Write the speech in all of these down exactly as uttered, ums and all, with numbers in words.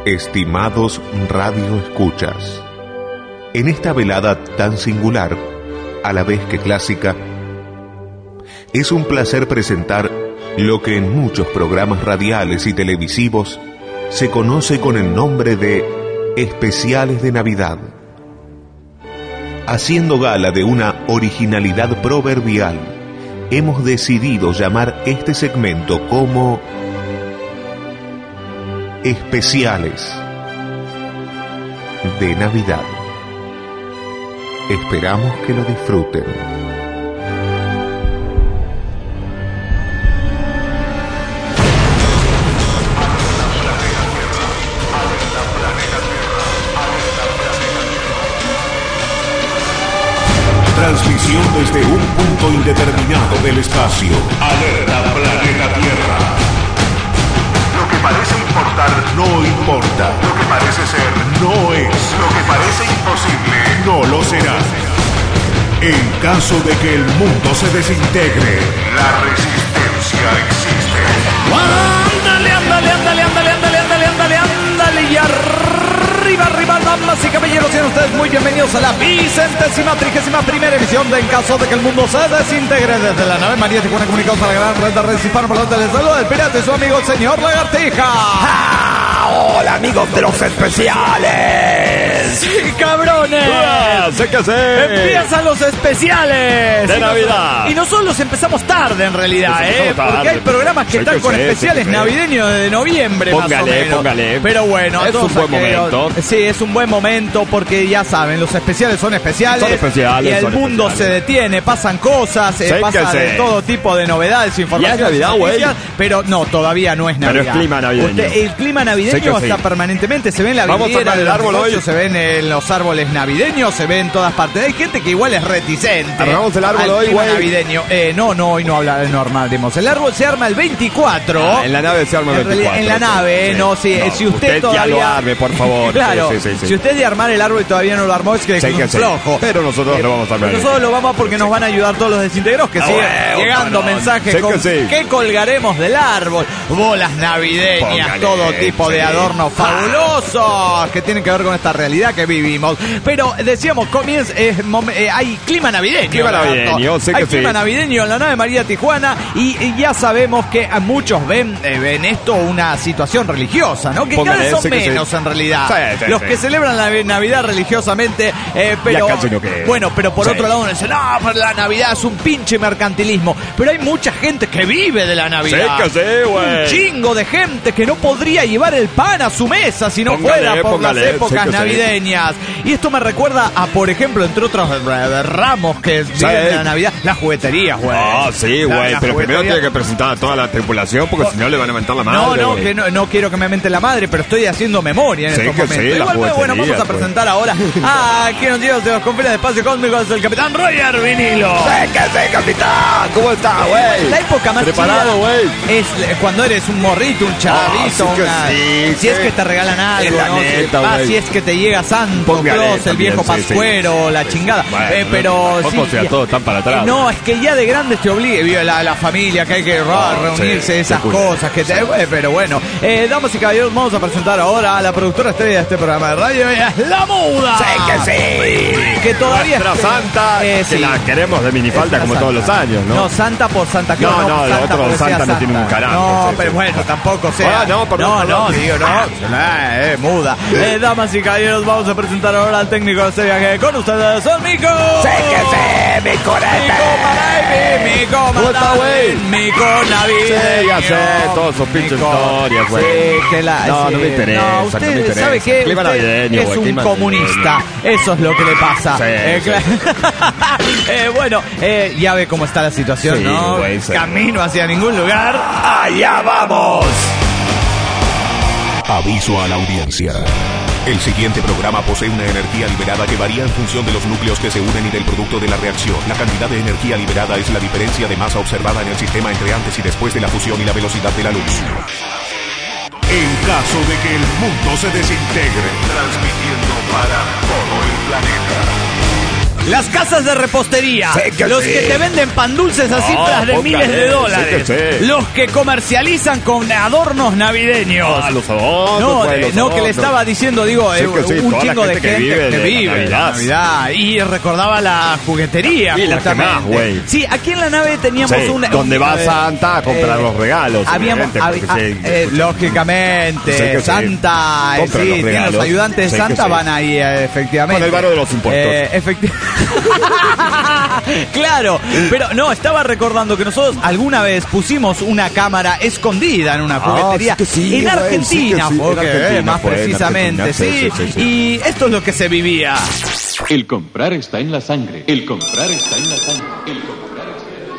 Estimados radioescuchas, en esta velada tan singular, a la vez que clásica, es un placer presentar lo que en muchos programas radiales y televisivos se conoce con el nombre de especiales de Navidad. Haciendo gala de una originalidad proverbial, hemos decidido llamar este segmento como Especiales de Navidad. Esperamos que lo disfruten. Transmisión desde un punto indeterminado del espacio. Alerta planeta Tierra. Lo que parece importar no importa. Lo que parece ser no es. Lo que parece imposible no lo será. En caso de que el mundo se desintegre, la resistencia existe. Ándale, ándale, ándale, ándale, ándale, ándale, ándale, ándale, y arriba, arriba, damas y caballeros, sean ustedes muy bienvenidos a la vicentésima, trigésima primera emisión de En caso de que el mundo se desintegre, desde la nave María Tijuana, comunicados a la gran red de redes hispanoparlantes. Les saluda el pirata y su amigo el señor Lagartija. ¡Ah! ¡Hola, amigos de los especiales! ¡Sí, cabrones! ¡Ah, sé que sé! ¡Empiezan los especiales! ¡De y Navidad! Nos, y nosotros los empezamos tarde, en realidad, Los ¿eh? tarde. Porque hay programas que Sé están que con sé, especiales sé que sé. navideños de noviembre, Póngale, más o menos. póngale. Pero bueno, Es a todos un buen aquellos- momento. Sí, es un buen momento porque ya saben, los especiales son especiales. Son especiales, Y el son mundo especiales. se detiene, pasan cosas, eh, Sé pasa que de sé. todo tipo de novedades, informaciones. Ya es Navidad, güey. noticias, Pero no, todavía no es Pero Navidad. es clima navideño. Usted- el clima Sé navideño que sí. está permanentemente, se ve en la Vamos a vidriera armar de el los árbol negocios, hoy. se ven en los árboles navideños, se ve en todas partes. Hay gente que igual es reticente. Armamos el árbol al hoy, clima güey. navideño. Eh, no, no, hoy no, habla, no armaremos. El árbol se arma el veinticuatro. Ah, en la nave se arma el En realidad, veinticuatro. en la nave, eh, no, sí, eh, si usted, usted todavía... ya lo arme, por favor. Claro, Sí, sí, sí, sí. si usted de armar el árbol y todavía no lo armó, es que Sé es que un sí. flojo. Pero nosotros lo vamos a armar. Nosotros lo vamos a porque nos van a ayudar todos los desintegrados que Ah, siguen bueno, llegando cabrón. mensajes Sé con que sí. qué colgaremos del árbol, bolas navideñas, Póngale, todo tipo de sí. adornos fabulosos que tienen que ver con esta realidad que vivimos. Pero decíamos, comienza, es mom- eh, hay clima navideño. Clima Lagarto. navideño, sé hay que clima sí. navideño en la nave María Tijuana y, y ya sabemos que a muchos ven, eh, ven esto una situación religiosa, ¿no? Que Póngale, cada vez son sé que sí. menos en realidad. Sí, sí, Los sí. que celebran la Navidad religiosamente, eh, pero Ya casi no queda. bueno, pero por Sí. otro lado uno dice, no, pero la Navidad es un pinche mercantilismo. Pero hay mucha gente que vive de la Navidad. Sé que sí, güey. Un chingo de gente que no podría llevar el pan a su mesa si no Póngale, fuera por póngale, las sé épocas que sí. navideñas. Y esto me recuerda a, por ejemplo, entre otros eh, ramos que viven de la Navidad, las jugueterías, güey. Ah, sí, La- güey. las Pero primero jugueterías- tiene que presentar a toda la tripulación porque si no le van a mentar la madre. No, no, güey. que no, no quiero que me mente la madre, pero estoy haciendo memoria en Sí, estos que momentos. sí, las Igual, bueno, vamos a jugueterías, presentar ahora a quien nos lleva desde los confines de espacio cósmico, es el capitán Roger Vinilo. ¡Sé que sí, capitán! ¿Cómo está, güey? La época más Preparado, chida güey. es cuando eres un morrito, un chavito, Ah, sí que una- sí, si es sí. que te regalan algo, Es la ¿no? neta, Si- ah, güey. si es que te llega Santo Póngale Claus, el también, viejo sí, sí. pascuero, la Sí, chingada. sí. Bueno, Eh, pero tampoco sí, sea ya- todo tan para atrás. No, es que ya de grandes te obliga, vive la, la familia, que hay que ra- Oh, reunirse, sí, esas qué cool. cosas que te, eh, pero bueno, eh, damas y caballeros, vamos a presentar ahora a la productora estrella de este programa de radio, ella es La Muda. ¡Sé que sí! Que todavía Nuestra santa, Eh, que sí. la queremos de minifalta Es como una todos los santa. años, ¿no? No, Santa por Santa Claus. No, no, el Santa otro porque Santa sea no tiene un carajo, No, sí, pero sí. bueno, tampoco sea. Ah, no, perdón, no, perdón. no, digo, no. Eh, eh, muda. Eh, damas y caballeros, vamos a presentar ahora al técnico de este viaje con ustedes, el Mico. ¡Sé que sí, mi corete! Mico Maraibi, Mico ¿Cómo está, güey? Mico navideño. Sí, ya sé, todos sus pinches Mico. historias, güey. Sí, que la... No, sí. no me interesa, No, no me usted interesa. sabe que Clima usted navideño, es güey, un clima comunista. Eso es lo que le pasa. Sí, Eh, sí. cla- Eh, bueno, eh, ya ve cómo está la situación, Sí, ¿no? güey, sí. Camino hacia ningún lugar. ¡Allá vamos! Aviso a la audiencia. El siguiente programa posee una energía liberada que varía en función de los núcleos que se unen y del producto de la reacción. La cantidad de energía liberada es la diferencia de masa observada en el sistema entre antes y después de la fusión y la velocidad de la luz. En caso de que el mundo se desintegre, transmitiendo para todo el planeta. Las casas de repostería, Sí que los sí. que te venden pan dulces a No, cifras de póngale, miles de sí dólares, que sí. los que comercializan con adornos navideños. Ah, los adornos, No, pues, eh, los no que le adornos. estaba diciendo, digo, Sí eh, que sí, un toda la chingo de gente gente que vive que de la vive de la Navidad. Navidad. Y recordaba la juguetería, Y la que justamente. más, güey. Sí, aquí en la nave teníamos Sí, una... donde un- va eh, Santa a comprar eh, los regalos. Habíamos, obviamente, habi- porque ah, sí, eh, lógicamente, Sí que sí. Santa, eh, Compran sí, los tienen los regalos. ayudantes de Sí que Santa, sí. van ahí, eh, efectivamente. Con el varo de los impuestos. Eh, efecti- Claro, pero no, estaba recordando que nosotros alguna vez pusimos una cámara escondida en una juguetería sí que sí, en güey, Argentina, sí que sí, en porque, Argentina eh, más fue, en precisamente, Argentina, sí, sí, sí, sí. y esto es lo que se vivía. El comprar está en la sangre. El comprar está en la sangre. El comprar está en la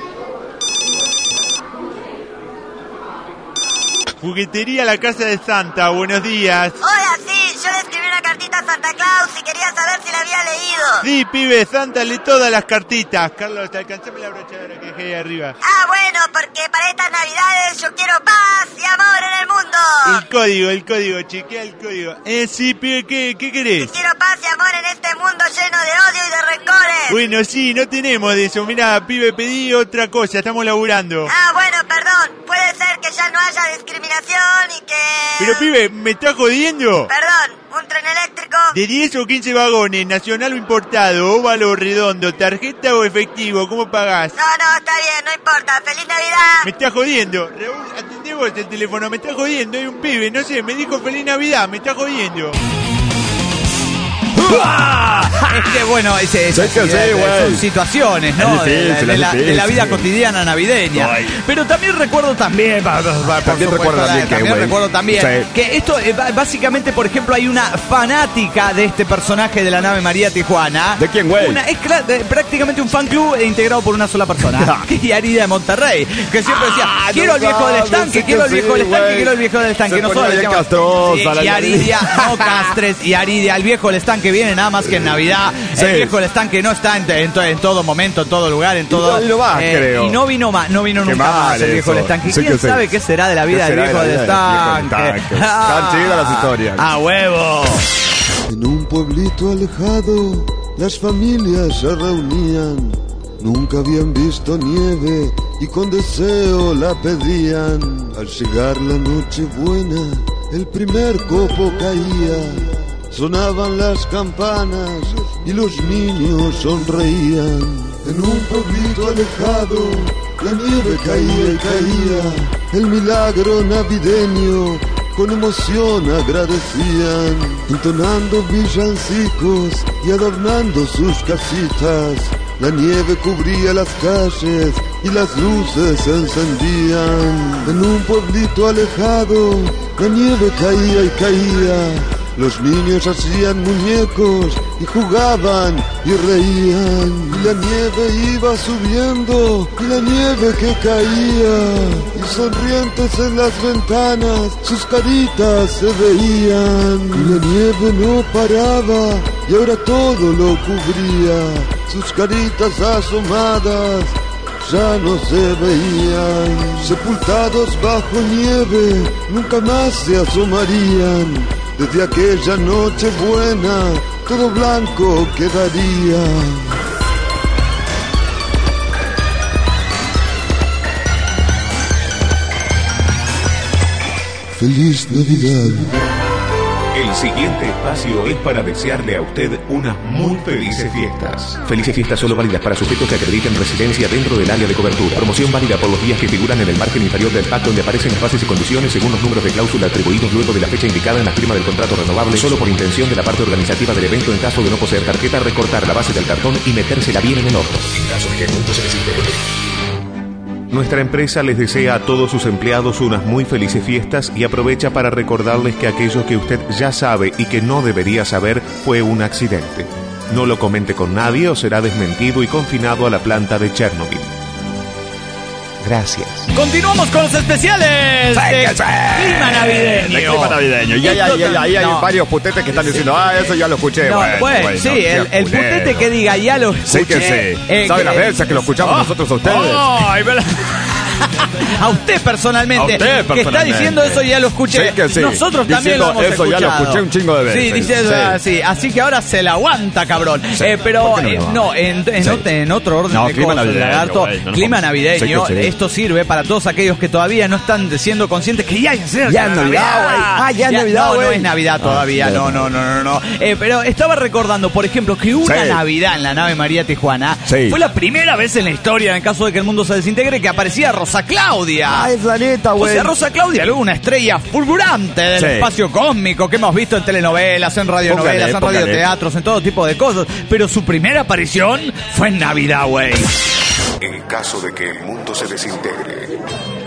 sangre. Juguetería La Casa de Santa, buenos días. Hola, sí, yo le escribí una cartita a Santa Claus y quería saber si la había leído. Sí, pibe, Santa, lee todas las cartitas. Carlos, te alcanzame la brochadora que dejé ahí arriba. Ah, bueno, porque para estas navidades yo quiero paz y amor en el mundo. El código, el código, chequea el código. Eh, sí, pibe, ¿qué, qué querés? Quiero paz y amor en este mundo lleno de odio y de rencores. Bueno, sí, no tenemos de eso. Mirá, pibe, pedí otra cosa, estamos laburando. Ah, bueno, perdón. Puede ser que ya no haya discriminación y que... Pero, pibe, ¿me estás jodiendo? Perdón, un tren eléctrico. De diez o quince vagones, nacional o importado, óvalo o redondo, tarjeta o efectivo, ¿cómo pagás? No, no, está bien, no importa. ¡Feliz Navidad! Me estás jodiendo. Raúl, atendé vos el teléfono, me estás jodiendo. Hay un pibe, no sé, me dijo feliz Navidad, me estás jodiendo. ¡Ah! Es que bueno, ese, ese- Sí que sí, eh, güey. son situaciones, ¿no? Es difícil, de, la, de es la- de la vida difícil. cotidiana navideña. Ay. Pero también recuerdo también, pa- pa- pa- por También supuesto, recuerdo la- también que, también güey, recuerdo también sí. que esto eh, ba- básicamente, por ejemplo, hay una fanática de este personaje de la nave María Tijuana. ¿De quién, güey? Una- Es cla- de- prácticamente un fan club integrado por una sola persona, que es Arida de Monterrey, que siempre decía, Ah, quiero no el viejo del sabes, estanque, sí quiero que el viejo sí, del estanque, güey. quiero el viejo del estanque. Se Nosotros ponía le bien decíamos, castrosa la y Aridia, Aridia. no castres, y Aridia, el viejo del estanque viene nada más que en Navidad. Sí. El viejo del estanque no está en, en to- en todo momento, en todo lugar, en todo. Y no va, creo. Y no vino más, no vino Qué nunca mal más el viejo eso. del estanque. Sí ¿Quién que sí. sabe qué será de la vida ¿Qué del será viejo de del la vida del viejo del estanque? estanque? Están chidas las historias. ¡A huevo! En un pueblito alejado, las familias se reunían. Nunca habían visto nieve y con deseo la pedían. Al llegar la noche buena, el primer copo caía. Sonaban las campanas y los niños sonreían. En un pueblito alejado, la nieve caía y caía. El milagro navideño con emoción agradecían, entonando villancicos y adornando sus casitas. La nieve cubría las calles y las luces se encendían. En un pueblito alejado, la nieve caía y caía. Los niños hacían muñecos y jugaban y reían. Y la nieve iba subiendo y la nieve que caía. Y sonrientes en las ventanas sus caritas se veían. Y la nieve no paraba y ahora todo lo cubría. Sus caritas asomadas ya no se veían. Sepultados bajo nieve nunca más se asomarían. Desde aquella noche buena, todo blanco quedaría. Feliz Navidad. El siguiente espacio es para desearle a usted unas muy felices fiestas. Felices fiestas solo válidas para sujetos que acrediten residencia dentro del área de cobertura. Promoción válida por los días que figuran en el margen inferior del pacto donde aparecen las bases y condiciones según los números de cláusula atribuidos luego de la fecha indicada en la firma del contrato renovable, solo por intención de la parte organizativa del evento en caso de no poseer tarjeta, recortar la base del cartón y metérsela bien en el orto. En caso de que el punto se necesite. Nuestra empresa les desea a todos sus empleados unas muy felices fiestas y aprovecha para recordarles que aquello que usted ya sabe y que no debería saber fue un accidente. No lo comente con nadie o será desmentido y confinado a la planta de Chernobyl. Gracias. Continuamos con los especiales Sí, de que sí. clima navideño. De clima navideño. Y ahí, ahí, ahí, ahí hay No. varios putetes que están diciendo, ah, eso ya lo escuché. No, bueno, bueno, bueno, sí, no el, seas el culero. putete que diga ya lo Sí que escuché, sí. eh, ¿Saben las que- veces que lo escuchamos Oh, nosotros a ustedes? Ay, me la- A usted personalmente, A usted que está personalmente. diciendo eso, ya lo escuché. Sí que sí. Nosotros también Diciendo lo hemos eso escuchado. ya lo escuché un chingo de veces. Sí, dice Sí. ah, sí. Así que ahora se la aguanta, cabrón. Sí. Eh, pero ¿Por qué no eh, lo no, hace? en, en, Sí. ot- en otro orden No, de clima cosas, navideño, lagarto, güey, no nos clima vamos. navideño. Sí que sí. Esto sirve para todos aquellos que todavía no están siendo conscientes que ya es Ya es Navidad, güey. Ah, ya es Navidad, No, no güey. es Navidad todavía. Ah, no, no, no, no, no. Eh, pero estaba recordando, por ejemplo, que una Sí. Navidad en la nave María Tijuana Sí. fue la primera vez en la historia, en caso de que el mundo se desintegre, que aparecía Rosa Claudia. Ay, planeta, O güey. sea, Rosa Claudia, luego una estrella fulgurante del Sí. espacio cósmico que hemos visto en telenovelas, en radionovelas, Póngale, en póngale. radioteatros, en todo tipo de cosas. Pero su primera aparición fue en Navidad, güey. En caso de que el mundo se desintegre,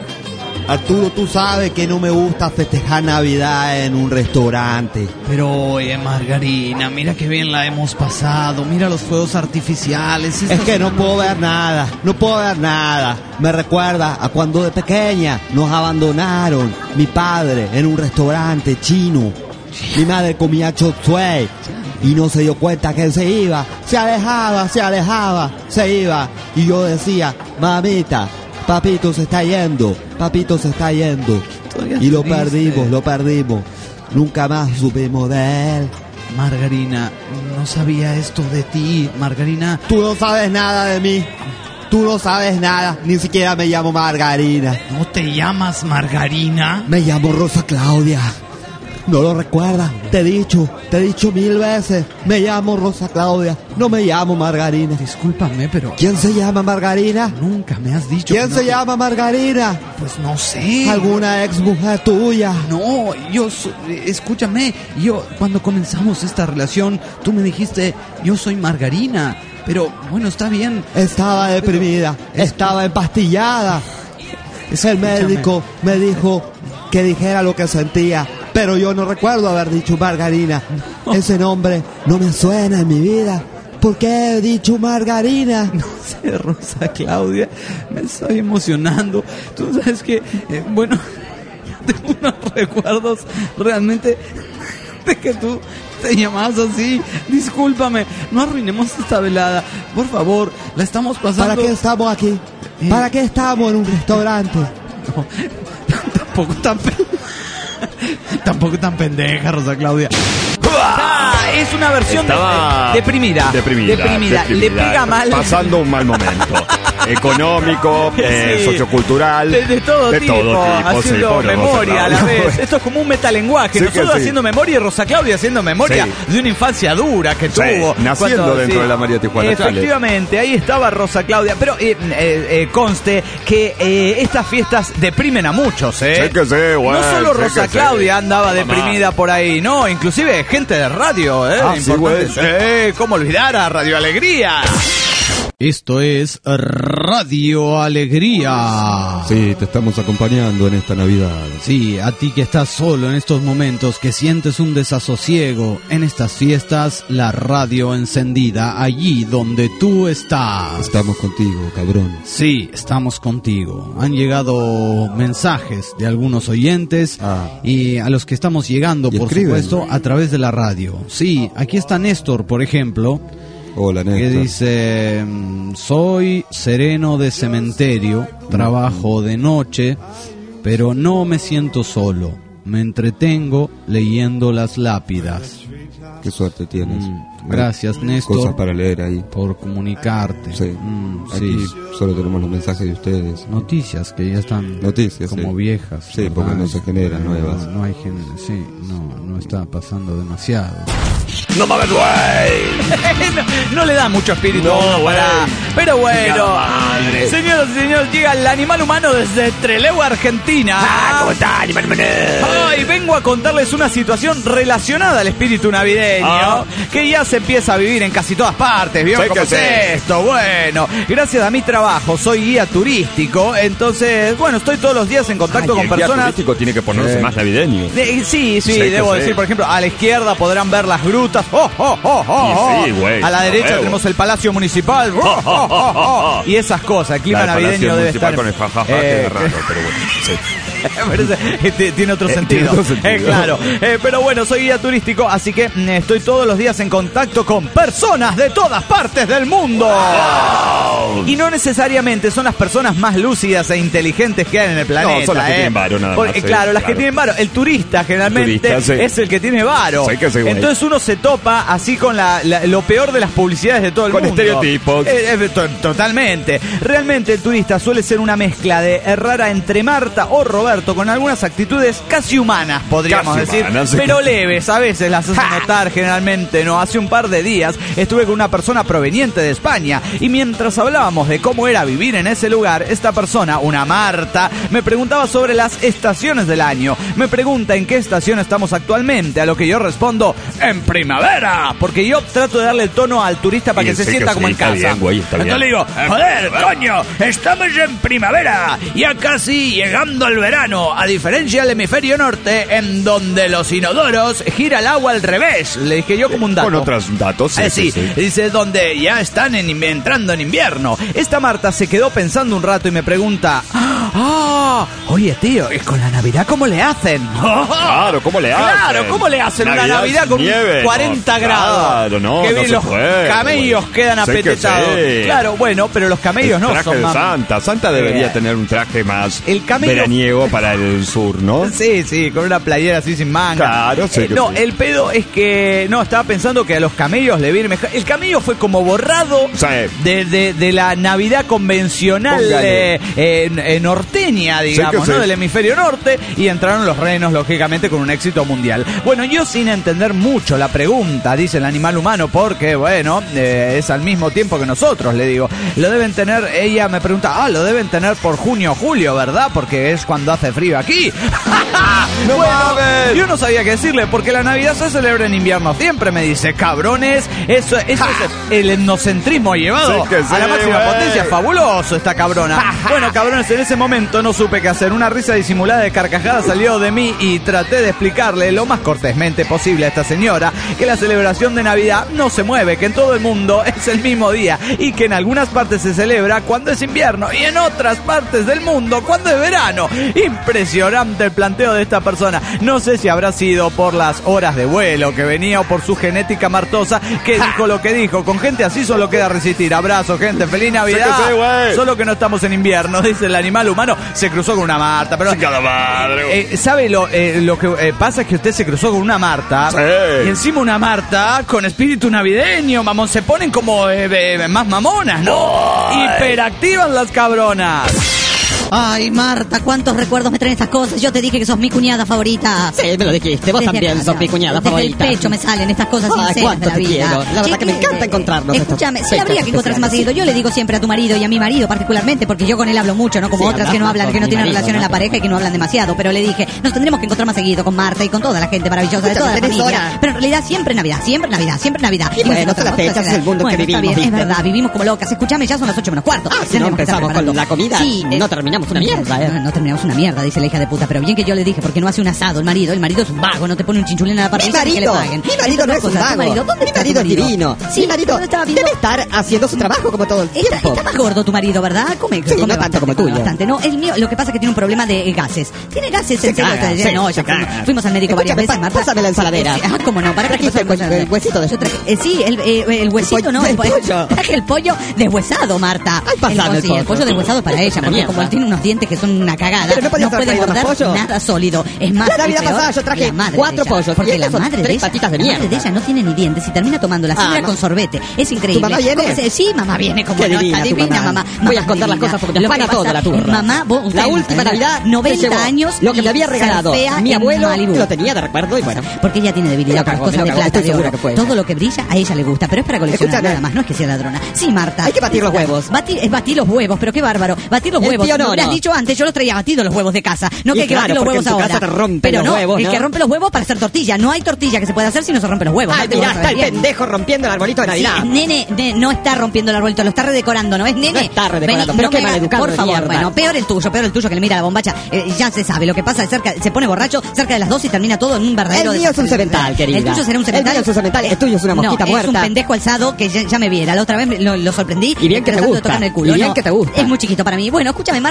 Arturo, tú sabes que no me gusta festejar Navidad en un restaurante. Pero oye, Margarina, mira qué bien la hemos pasado. Mira los fuegos artificiales. Es que no puedo ver nada, no puedo ver nada. Me recuerda a cuando de pequeña nos abandonaron mi padre en un restaurante chino. Mi madre comía chop suey y no se dio cuenta que él se iba. Se alejaba, se alejaba, se iba. Y yo decía, mamita, papito se está yendo, papito se está yendo. Todavía Y lo triste. perdimos, lo perdimos. Nunca más supimos de él. Margarina, no sabía esto de ti, Margarina. Tú no sabes nada de mí. Tú no sabes nada. Ni siquiera me llamo Margarina. ¿No te llamas Margarina? Me llamo Rosa Claudia. ¿No lo recuerdas? Te he dicho, te he dicho mil veces. Me llamo Rosa Claudia. No me llamo Margarina. Discúlpame, pero ¿Quién se llama Margarina? nunca me has dicho. ¿Quién que se no- llama Margarina? Pues no sé. ¿Alguna ex mujer tuya? No, yo, so- escúchame, yo cuando comenzamos esta relación, tú me dijiste, yo soy Margarina, pero bueno, está bien. Estaba deprimida, estaba empastillada. El Escúchame. médico me dijo que dijera lo que sentía, pero yo no recuerdo haber dicho Margarina. Ese nombre no me suena en mi vida. ¿Por qué he dicho Margarina? No sé, Rosa Claudia, me estoy emocionando. Tú sabes que, eh, bueno, tengo unos recuerdos realmente de que tú te llamabas así. Discúlpame, no arruinemos esta velada. Por favor, la estamos pasando. ¿Para qué estamos aquí? ¿Para qué estamos en un restaurante? No, tampoco tan pe- tampoco tan pendeja, Rosa Claudia. Ah, es una versión de- Estaba deprimida, deprimida, deprimida, le deprimida, pega mal. Pasando un mal momento. Económico, eh, Sí. sociocultural. De, de todo de tipo, todo tipo, haciendo sí, pobre Rosa memoria a la Claudia. vez. Esto es como un metalenguaje. Sí que Nosotros sí. haciendo memoria y Rosa Claudia haciendo memoria Sí. de una infancia dura que Sí, tuvo. naciendo dentro de la María Tijuana Challenge. Efectivamente, ahí estaba Rosa Claudia. Pero eh, eh, eh, conste que eh, estas fiestas deprimen a muchos, ¿eh? Sí que sí, güey, No solo sí Rosa que sí. Claudia andaba Mamá. deprimida por ahí, no, inclusive gente de radio, ¿eh? Ah, sí, Importante. güey. Eh, ¿Cómo olvidar a Radio Alegría? Esto es Radio Alegría. Sí, te estamos acompañando en esta Navidad. Sí, a ti que estás solo en estos momentos, que sientes un desasosiego en estas fiestas, la radio encendida allí donde tú estás. Estamos contigo, cabrón. Sí, estamos contigo. Han llegado mensajes de algunos oyentes Ah. y a los que estamos llegando, Y por escriben. supuesto, a través de la radio. Sí, aquí está Néstor, por ejemplo, Hola, que Néstor. dice, mm, soy sereno de cementerio, trabajo de noche, pero no me siento solo. Me entretengo leyendo las lápidas. Qué suerte tienes. Mm, gracias, Néstor. Cosas para leer ahí. Por comunicarte. Sí. Mm, Aquí sí. solo tenemos los mensajes de ustedes. Noticias que ya están Noticias, como sí. viejas. Sí, ¿verdad? porque no se generan No, nuevas. No hay gen- sí, no, no está pasando demasiado. No mames, güey. no, no le da mucho espíritu No, a uno para. güey. Pero bueno, Chingada madre. señoras y señores, llega el animal humano desde Trelew, Argentina. Ah, ¿cómo está, animal humano? Hoy vengo a contarles una situación relacionada al espíritu navideño Ah. que ya se empieza a vivir en casi todas partes. ¿Vieron Sí cómo que es sí. esto? Bueno, gracias a mi trabajo soy guía turístico, entonces, bueno, estoy todos los días en contacto Ay, con el guía personas. turístico tiene que ponerse Eh. más navideño. De- sí, sí, Sí que debo sí. decir, por ejemplo, a la izquierda podrán ver las grutas. ¡Oh, oh, oh, oh, Y sí, oh! güey, A la a derecha huevo. tenemos el Palacio Municipal. ¡Oh, oh, oh, oh! Y esas cosas. El clima La del navideño Palacio debe Municipal estar. con el jajaja, eh, queda raro, pero bueno. Sí. Parece, tiene otro Eh, sentido. tiene otro sentido. Eh, claro. Eh, pero bueno, soy guía turístico, así que mm, estoy todos los días en contacto con personas de todas partes del mundo. Y no necesariamente son las personas más lúcidas e inteligentes que hay en el planeta. No, son las que eh. tienen varo, nada Porque, más, sí, claro, las claro. que tienen varo. El turista generalmente El turista, sí. es el que tiene varo. Sí, que sí, güey. Entonces uno se topa así con la, la- lo peor de las publicidades de todo el Con mundo. estereotipos. Eh, eh, to- totalmente. Realmente el turista suele ser una mezcla de eh, rara entre Marta o Roberto, con algunas actitudes casi humanas, podríamos Casi decir, humanas, sí. pero leves, a veces las hace notar, generalmente no. Hace un par de días estuve con una persona proveniente de España y mientras hablábamos de cómo era vivir en ese lugar, esta persona, una Marta, me preguntaba sobre las estaciones del año. Me pregunta en qué estación estamos actualmente, a lo que yo respondo, en primavera, porque yo trato de darle el tono al turista para Y que se sí, sienta que como sí, en está casa. bien, güey, está Entonces bien. le digo, joder, coño, estamos en primavera, ya casi llegando al verano, a diferencia del hemisferio norte, en donde los inodoros gira el agua al revés. Le dije yo como un dato. Con otros datos, sí, Eh, sí, sí, sí. dice, donde ya están en- entrando en invierno. Esta Marta se quedó pensando un rato y me pregunta, ah, oye tío, ¿y con la Navidad cómo le hacen? Claro, ¿cómo le hacen? Claro, ¿cómo le hacen una Navidad Navidad con nieve. cuarenta No, grados? claro, no, que no bien, se los puede, camellos güey. quedan Sí que apetetados. sí. Claro, bueno, pero los camellos El no traje son de más- Santa. Santa debería Eh, tener un traje más el camello- veraniego para el sur, ¿no? Sí, sí, con una playera así sin manga. Claro, sí Eh, que no, sí. el pedo es que... No, estaba pensando que a los camellos le viene mejor. El camello fue como borrado Sí. de, de, de la Navidad convencional Póngale. eh, eh, eh, norteña, digamos, sí. ¿no? Del hemisferio norte. Y entraron los renos, lógicamente, con un éxito mundial. Bueno, yo sin entender mucho la pregunta, dice el animal humano, porque, bueno, eh, es al mismo tiempo que nosotros, le digo. Lo deben tener, ella me pregunta, ah, lo deben tener por junio o julio, ¿verdad? Porque es cuando hace frío aquí. ¡No Bueno, mames! yo no sabía qué decirle, porque la Navidad se celebra en invierno siempre, me dice, cabrones, eso, eso es el etnocentrismo llevado Sí que sí, a la máxima güey. potencia, fabuloso esta cabrona. Bueno, cabrones, en ese momento no supe qué hacer, una risa disimulada de carcajada salió de mí y traté de explicarle lo más cortésmente posible a esta señora que la celebración de Navidad no se mueve, que en todo el mundo es el mismo día y que en algunas partes se celebra cuando es invierno y en otras partes del mundo cuando es verano. Impresionante el planteo de esta persona. No sé si habrá sido por las horas de vuelo que venía o por su genética martosa que dijo lo que dijo. Con gente así solo queda resistir. Abrazo, gente. Feliz Navidad. Sí que sí, güey. Solo que no estamos en invierno, dice el animal humano. Se cruzó con una Marta. Pero, Chingada madre, güey. eh, ¿sabe lo, eh, lo que eh, pasa? Es que usted se cruzó con una Marta. Sí. Y encima una Marta con espíritu navideño, mamón. Se ponen como eh, eh, más mamonas, ¿no? Hiperactivas las cabronas. Ay, Marta, cuántos recuerdos me traen estas cosas. Yo te dije que sos mi cuñada favorita. Sí, me lo dijiste. Vos Desde también acá, sos mi cuñada desde favorita. el pecho me salen estas cosas Ay, sinceras cuánto de la te vida. quiero. La verdad que me encanta encontrarnos estos Escúchame, sí fechas habría que encontrarse más especiales. seguido. Yo le digo siempre a tu marido y a mi marido particularmente, porque yo con él hablo mucho, ¿no? Como Sí, otras hablas que no más hablan, con que no mi tienen marido, relación en ¿no? la pareja y que no hablan demasiado. Pero le dije, nos tendremos que encontrar más seguido con Marta y con toda la gente maravillosa de toda la Escúchame, tenés familia. hora. Pero en realidad siempre Navidad, siempre Navidad, siempre Navidad. Y bueno, nosotros, son las fechas, nosotros, es el mundo que bueno, está vivimos, bien, es ¿viste? verdad, vivimos como locas. Escúchame, ya son las ocho menos cuarto. Ah, si no Tenemos que estar empezamos con preparando. la comida, Sí, no eh, terminamos una mierda, ¿eh? No, no terminamos una mierda, dice la hija de puta. Pero bien que yo le dije, ¿por qué no hace un asado el marido? El marido es un vago, no te pone un chinchulín en la Mi parrilla y que le marido, paguen. mi marido no es un Cosas, ¿tu vago. marido? ¿Dónde Mi está tu marido es marido? divino. Sí, Mi marido ¿dónde estaba viendo? debe estar haciendo su trabajo como todo el Está, tiempo. está más gordo tu marido, ¿verdad? Come, Sí, come no tanto como el tuyo. bastante. No, el mío, lo que pasa es que tiene un problema de gases. Tiene gases, Se en serio. caga, te decía, sí, no, se ya fuimos, caga. fuimos al médico varias Escúchame, veces, pa- Marta. pásame la ensaladera. Sí, ah, cómo no, para que Trajiste pasamos el- el huesito de- Yo traje- eh, sí, el, eh, el huesito, pollo- no, el, el pollo. pollo. Traje el pollo deshuesado, Marta. Ay, pasame el sí, el pollo. pollo deshuesado es para ella, porque Mierda. como él tiene unos dientes que son una cagada, Pero no podías haber puede traído más morder pollo. nada sólido. Es más, La Navidad el peor, pasada yo traje la madre cuatro de ella, pollos, y porque la estas son madre de tres ella, patitas de la madre de mierda. ella no tiene ni dientes y termina tomando la Ah, sidra ma- con sorbete. Es increíble. mamá viene? ¿Cómo se- Sí, mamá viene como Qué no, divina está tu divina, mamá. mamá. Voy a Mamá esconder las divina. cosas porque te Lo que afana pasa toda la turra. es, Mamá, vos, ustedes La no última saben, Navidad noventa se llevó años lo que y le había regalado surfea mi en abuelo, Malibú. que lo tenía de recuerdo y bueno. Porque ella tiene debilidad Me lo por las cagó, cosas me lo de cagó, plata, estoy de segura oro. que fue Todo ella. lo que brilla a ella le gusta, pero es para coleccionar Escúchame. nada más, no es que sea ladrona. Sí, Marta. Hay que batir los huevos. Batir, es batir los huevos, pero qué bárbaro. Batir los El huevos. tío No, no, me has no. dicho antes, yo los traía batidos los huevos de casa. No Y que hay que claro, batir los porque huevos en tu ahora. casa te rompen pero los no, huevos, el ¿no? que rompe los huevos para hacer tortilla. No hay tortilla que se pueda hacer si no se rompen los huevos. Ay, Marta, mirá, vos está sabés el bien. pendejo rompiendo el arbolito de Sí, Navidad. nene, ne- no está rompiendo el arbolito, lo está redecorando, ¿no es, nene? No está redecorando, Vení, pero no qué me hagas- maleducado Por de favor, mierda. bueno, peor el tuyo, peor el tuyo que le mira la bombacha. Eh, ya se sabe, lo que pasa es cerca, se pone borracho cerca de las dos y termina todo en un verdadero... El mío es un desastre. cemental, querida. El tuyo será un El cemental. mío es un cemental, el tuyo es una mosquita no, es un muerta. pendejo alzado que ya, ya me viera. La otra vez me- lo, lo sorprendí. Y bien que te tratando de gusta, tocarme el culo. y bien No, que te gusta. Es muy chiquito para mí. Bueno, escúchame, Marta.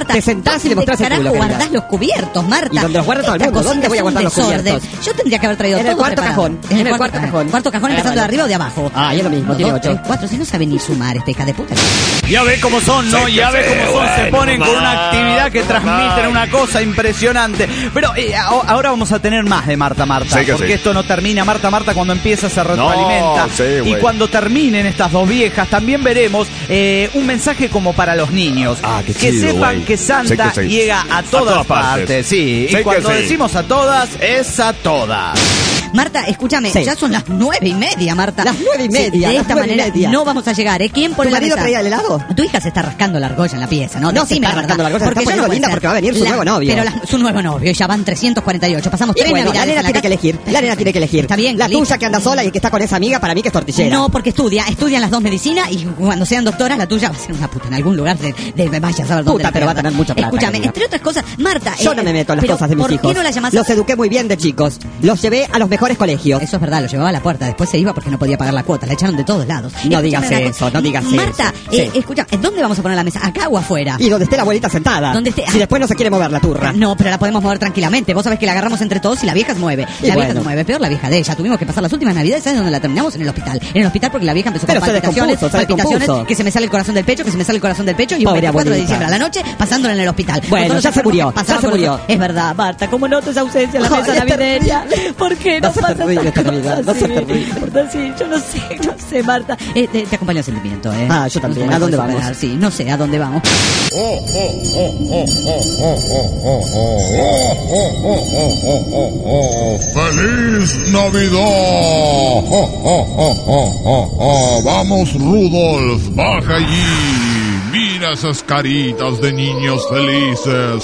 Marta, te sentás y le mostrás el ¿dónde culo, carajo querida. guardás los cubiertos, Marta? ¿Y dónde los guarda todo el Esta mundo? ¿Dónde cocina voy a es un guardar los desorden. cubiertos? Yo tendría que haber traído En el todo cuarto preparado. cajón. En el cuarto cajón. Cuarto cajón, Ah, empezando de bueno. arriba o de abajo. Ah, es lo mismo, Uno, tiene dos, ocho. tres, cuatro. Si no sabe ni sumar esta hija de puta. Ya ve cómo son, ¿no? Sí, Ya que ve sí, cómo son. Se bueno, ponen con una mamá, actividad que mamá. transmiten una cosa impresionante. Pero eh, a- ahora vamos a tener más de Marta Marta. Sí, que porque sí. esto no termina. Marta Marta cuando empieza se retroalimenta. sí, y güey. cuando terminen estas dos viejas, también veremos eh, un mensaje como para los niños. Ah, qué que chido, sepan güey. que Santa Sí que sí. llega a todas, todas partes. partes. Sí, Sí y que cuando sí. decimos a todas, es a todas. Marta, escúchame, Sí. ya son las nueve y media, Marta. Las nueve y Sí, media, de las esta nueve y manera media. no vamos a llegar, ¿eh? ¿Quién pone ¿Tu la marido mesa? traía el helado? Tu hija se está rascando la argolla en la pieza, ¿no? No se Decime está la rascando verdad. la argolla, se está Porque yo poniendo no puede linda ser. porque va a venir su La- nuevo novio. Pero la- su nuevo novio, ya van trescientos cuarenta y ocho. Pasamos Y tres bueno, la navidades nena en la tiene que casa. elegir. La nena tiene que elegir. Está bien, La listo. tuya que anda sola y que está con esa amiga, para mí que es tortillera. No, porque estudia, estudian las dos medicina y cuando sean doctoras, la tuya va a ser una puta en algún lugar de, de vaya a saber dónde. Puta, la pero va a pierda. tener mucha plata, Escúchame, querida. entre otras cosas, Marta. Yo eh, no me meto en las pero cosas de mis ¿por hijos. qué no la llamás? Los eduqué muy bien de chicos. Los llevé a los mejores colegios. Eso es verdad, lo llevaba a la puerta, después se iba porque no podía pagar la cuota, la echaron de todos lados. No Escúchame digas una eso, cosa. no digas Marta, eso. eh, Sí. escucha, ¿dónde vamos a poner la mesa? ¿Acá o afuera? Y donde esté la abuelita sentada. ¿Dónde esté? Si después no se quiere mover la turra. No, pero la podemos mover tranquilamente. Vos sabés que la agarramos entre todos y la vieja se mueve. Y La vieja bueno. se mueve, peor la vieja de ella. Tuvimos que pasar las últimas navidades, ¿sabes dónde la terminamos? En el hospital. En el hospital porque la vieja empezó Pero con se palpitaciones, descompuso, se palpitaciones, descompuso. que se me sale el corazón del pecho, que se me sale el corazón del pecho y un Pobre veinticuatro de abuelita. diciembre a la noche pasándola en el hospital. Bueno, Con todos ya los se murió, enfermos pasaban ya se por los- murió. Es verdad, Marta, ¿cómo notas ausencia en la Ay, mesa es navideña? terrible. ¿Por qué Va no a ser pasa terrible esta estas Navidad, cosas va a ser así? terrible. Marta, sí, yo no sé, no sé, Marta. Eh, te, te acompaño al sentimiento, ¿eh? Ah, yo también. No se ¿A dónde puede vamos? superar, Sí, no sé, ¿a dónde vamos? ¡Feliz Navidad! Vamos, Rudolf, baja allí. Mira esas caritas de niños felices.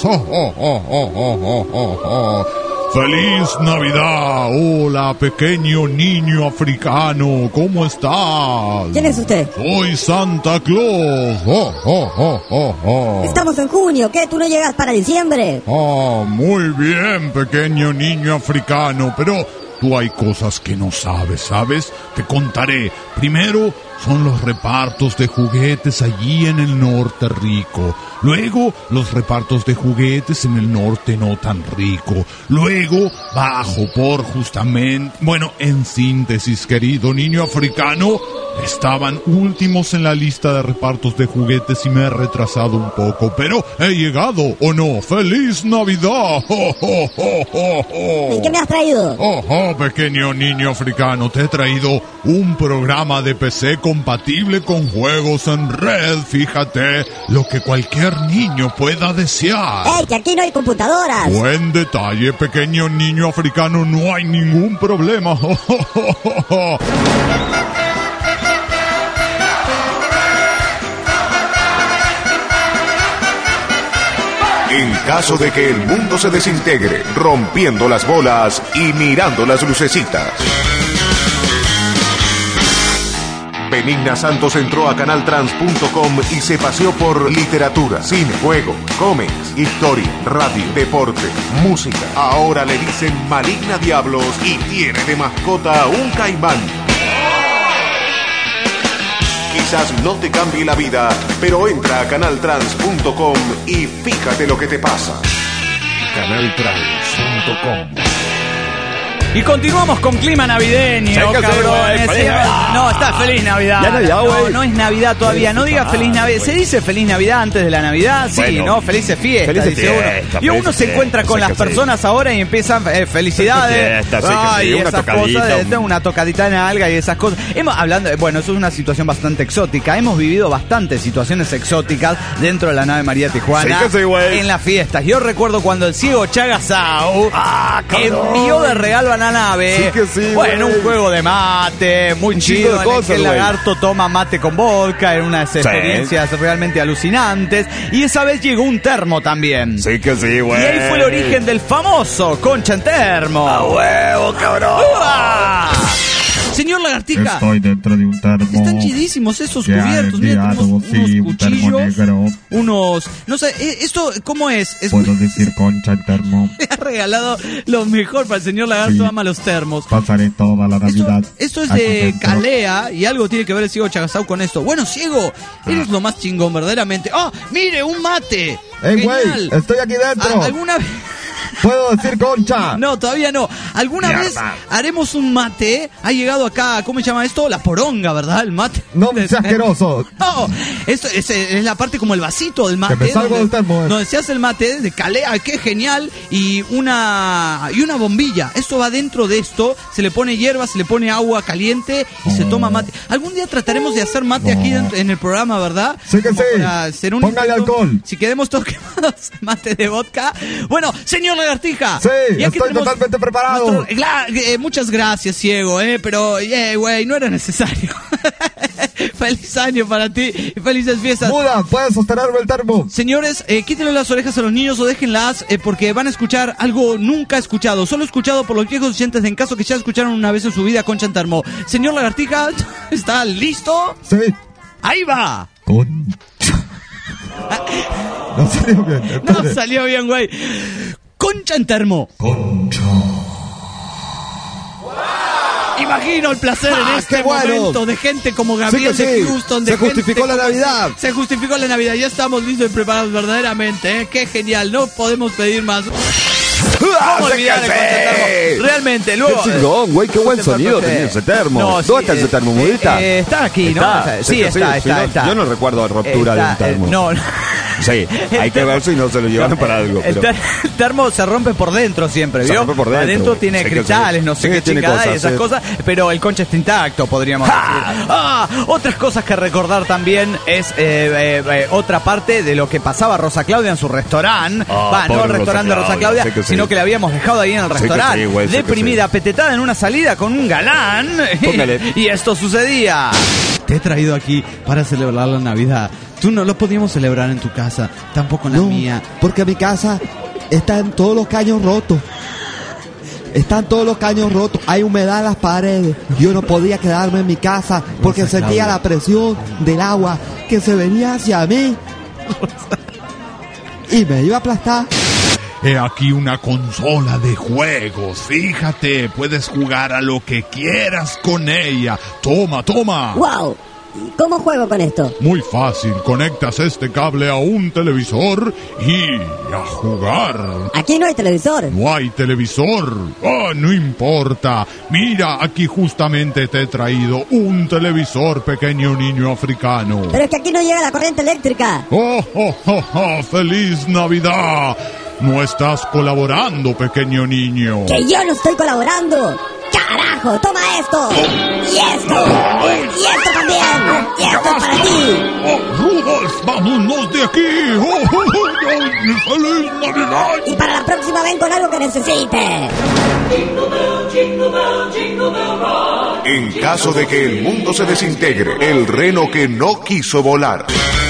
¡Feliz Navidad! Hola, pequeño niño africano, ¿cómo estás? ¿Quién es usted? Soy Santa Claus. Oh, oh, oh, oh, oh. Estamos en junio. ¿Qué? ¿Tú no llegas para diciembre? Ah, muy bien, pequeño niño africano, pero tú hay cosas que no sabes, ¿sabes? Te contaré. Primero son los repartos de juguetes allí en el norte rico. Luego, los repartos de juguetes en el norte no tan rico. Luego, bajo por justamente... Bueno, en síntesis, querido niño africano, estaban últimos en la lista de repartos de juguetes y me he retrasado un poco, pero he llegado, ¿o no? ¡Feliz Navidad! ¡Oh, oh, oh, oh, oh! ¿Y qué me has traído? Oh, oh, pequeño niño africano, te he traído un programa de P C compatible con juegos en red. Fíjate, lo que cualquier niño pueda desear. ¡Ey, que aquí no hay computadoras! Buen detalle, pequeño niño africano, no hay ningún problema. Oh, oh, oh, oh, oh. En caso de que el mundo se desintegre, rompiendo las bolas y mirando las lucecitas. Benigna Santos entró a canaltrans punto com y se paseó por literatura, cine, juego, cómics, historia, radio, deporte, música. Ahora le dicen Maligna Diablos y tiene de mascota un caimán. Quizás no te cambie la vida, pero entra a canaltrans punto com y fíjate lo que te pasa. canaltrans punto com. Y continuamos con clima navideño, Sí, que sí, cabrones. güey, feliz Sí, Navidad. no, está feliz Navidad. Ya Navidad, no, güey. no es Navidad todavía. No diga feliz Navidad. ¿Se dice feliz Navidad antes de la Navidad? Sí, Bueno. ¿no? Felices fiestas, Felices dice uno. fiestas, Y uno felices se encuentra fiestas, con sí las que sí. personas ahora y empiezan eh, felicidades. Fiestas, sí que sí, Ay, una esas tocadita, cosas, un- de- una tocadita en alga y esas cosas. Hemos hablando, bueno, eso es una situación bastante exótica. Hemos vivido bastantes situaciones exóticas dentro de la nave María Tijuana. Sí que sí, güey. En las fiestas. Yo recuerdo cuando el ciego Chagasau Ah, cabrón. envió de regalo a la nave. Sí que sí, Bueno, güey. un juego de mate, muy Un chingo chido, de en el cosas, que el güey. lagarto toma mate con vodka, en unas experiencias realmente alucinantes. Y esa vez llegó un termo también. Sí que sí, Y güey. ahí fue el origen del famoso concha en termo. ¡A huevo, cabrón! ¡Uah! Señor Lagartón. Lagartija. Estoy dentro de un termo. Están chidísimos esos que ha cubiertos. Mira, enviado, tenemos sí, unos un termo cuchillos, negro. unos... No sé, eh, ¿esto cómo es? es Puedo decir concha el termo. Me ha regalado lo mejor para el señor Lagarto, Sí. ama los termos. Pasaré toda la Navidad. Esto es aquí de dentro. Calea y algo tiene que ver el ciego Chagasau con esto. Bueno, ciego, eres lo más chingón, verdaderamente. ¡Oh, mire, un mate! ¡Ey, güey! Genial. ¡Estoy aquí dentro! ¿A- ¿Alguna vez? ¿Puedo decir concha? No, todavía no. ¿Alguna Mierda. vez haremos un mate? Ha llegado acá, ¿cómo se llama esto? La poronga, ¿verdad? El mate. No seas asqueroso. No, esto es, es la parte como el vasito del mate. Que me salgo donde, del termo, eh. donde se hace el mate de Calea, qué genial. Y una y una bombilla. Esto va dentro de esto. Se le pone hierba, se le pone agua caliente y se toma mate. Algún día trataremos de hacer mate aquí dentro- en el programa, ¿verdad? Sí que Como sí. para hacer un Póngale intento. alcohol. Si quedemos todos quemados, mate de vodka. Bueno, señor Lagartija. Sí, ya que estoy tenemos totalmente preparado. nuestro- Cla- eh, muchas gracias, ciego, eh, pero, eh, güey, no era necesario. Feliz año para ti y felices fiestas. Muda, ¿puedes sostenerme el termo? Señores, eh, quítenle las orejas a los niños o déjenlas eh, porque van a escuchar algo nunca escuchado, solo escuchado por los viejos oyentes de En Caso que ya escucharon una vez en su vida Concha en Termo. Señor Lagartija, ¿está listo? Sí. ¡Ahí va! No salió bien. No espere. salió bien, güey. Concha en Termo. Concha. Imagino el placer en ¡Ah, este qué bueno! momento de gente como Gabriel Sí que de sí. Houston. Se De gente justificó la como- Navidad. Se justificó la Navidad. Ya estamos listos y preparados verdaderamente. ¿eh? Qué genial. No podemos pedir más. ¡Ah, ¿Cómo se olvidar el casé! Concha en Termo? Realmente, luego... ¡Qué chingón, güey! ¡Qué buen ¿Qué te sonido parece? tenía ese termo! No, sí, ¿Dónde está eh, ese termo, Mudita? eh, está aquí, ¿no? Está, Sí, que está, si está, no, está. Yo no recuerdo ruptura Está, de un termo. eh, no, no. Sí, hay que ver si no se lo llevaron para algo. El, Pero... ter- el termo se rompe por dentro siempre, Se ¿vio? rompe por dentro. Adentro tiene Sí que cristales, sí. no sé Sí, qué tiene chingada y cosas, esas sí. cosas, pero el concha está intacto, podríamos decir. Ah, otras cosas que recordar también es eh, eh, eh, otra parte de lo que pasaba Rosa Claudia en su restaurante. Ah, Va, no pobre el restaurante de Rosa Rosa Claudia, Claudia, sí que sí. sino que la habíamos dejado ahí en el Sí que restaurante. sí, güey, sí que deprimida, apetetada en una salida con un galán. Póngale. Y esto sucedía. Te he traído aquí para celebrar la Navidad. Tú no lo podíamos celebrar en tu casa, tampoco en la No, mía. porque mi casa están todos los caños rotos. Están todos los caños rotos. Hay humedad en las paredes. Yo no podía quedarme en mi casa porque Rosa sentía Claudia. la presión del agua que se venía hacia mí. Y me iba a aplastar. He aquí una consola de juegos. Fíjate, puedes jugar a lo que quieras con ella. Toma, toma. ¡Wow! ¿Cómo juego con esto? Muy fácil, conectas este cable a un televisor y a jugar. Aquí no hay televisor. No hay televisor. Ah, no importa. Mira, aquí justamente te he traído un televisor, pequeño niño africano. Pero es que aquí no llega la corriente eléctrica. ¡Oh, oh, oh, oh! ¡Feliz Navidad! No estás colaborando, pequeño niño. ¡Que yo no estoy colaborando! ¡Carajo! ¡Toma esto! ¡Y esto! ¡Y esto también! ¡Y esto es para ti! ¡Oh, Rudolf, vámonos de aquí! ¡Oh, oh, oh! ¡Feliz Navidad! Y para la próxima ven con algo que necesite. En caso de que el mundo se desintegre, el reno que no quiso volar.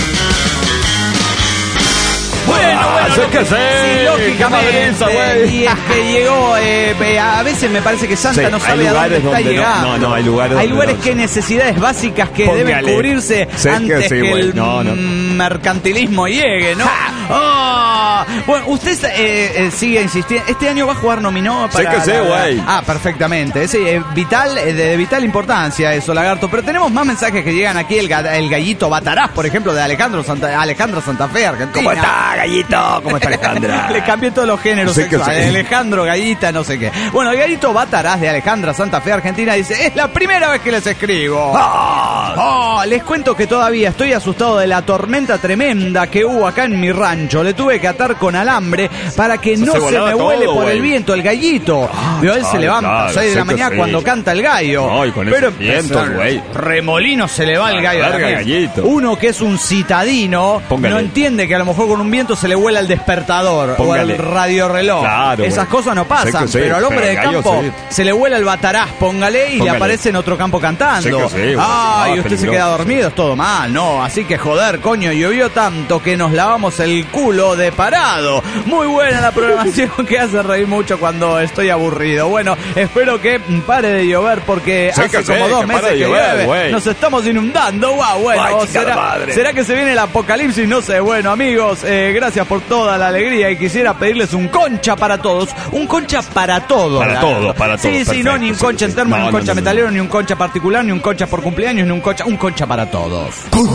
Bueno, bueno, sé lo que sé, sí, lógicamente. qué madriza, güey. Y es que llegó, eh, eh, a veces me parece que Santa Sí, no hay sabe a dónde lugares está donde no- llegando. no, no, hay lugares Hay donde lugares no. que necesidades básicas que Póngale. deben cubrirse Sé que antes sí, que, güey. el No, no. mm, mercantilismo llegue, ¿no? Ah, bueno, usted eh, eh, sigue insistiendo. Este año va a jugar nominó Sé para que sé, la- güey. Ah, perfectamente. Sí, eh, vital, eh, de vital importancia eso, Lagarto. Pero tenemos más mensajes que llegan aquí. El, ga- el gallito Batarás, por ejemplo, de Alejandro Santa, Alejandro Santa Fe, Argentina. ¿Cómo está, gallito? ¿Cómo está Alejandra? Le cambié todos los géneros Sé que sexuales. sí. Alejandro, Gallita, no sé qué. Bueno, el Gallito Batarás de Alejandra Santa Fe, Argentina, dice: es la primera vez que les escribo. Oh, les cuento que todavía estoy asustado de la tormenta tremenda que hubo acá en mi rancho. Le tuve que atar con alambre para que Se no se, volaba me todo, vuele por güey. el viento el gallito. Vio, él se claro, levanta a claro, las seis de sé la que mañana sí. cuando canta el gallo. No, y con Pero esos vientos, empezó- güey. remolino se le va el Ah, gallo. larga, también. gallito. Uno que es un citadino, Póngale. no entiende que a lo mejor con un viento se le vuela el el despertador Póngale. o el radiorreloj. Claro, Esas bueno. cosas no pasan, Sé que sí, pero al hombre pero de gallo campo sí. se le vuela el batarás, póngale, y Póngale. le aparece en otro campo cantando. Sé que sí, bueno, Ay, no, usted se peligroso. queda dormido, es todo mal, no. Así que joder, coño, llovió tanto que nos lavamos el culo de parado. Muy buena la programación que hace reír mucho cuando estoy aburrido. Bueno, espero que pare de llover porque Sé hace que como sí, dos que meses pare de que llover, llueve. güey. Nos estamos inundando, guau, bueno, Ay, chica será, de madre. ¿será que se viene el apocalipsis? No sé, bueno, amigos, eh, gracias por toda la alegría y quisiera pedirles un concha para todos, un concha para todos. Para la- todos, para todos, Sí, sí, perfecto, no, ni un sí, concha sí. en termo, No, ni un no, concha no, no. metalero, ni un concha particular, ni un concha por cumpleaños, ni un concha, un concha para todos.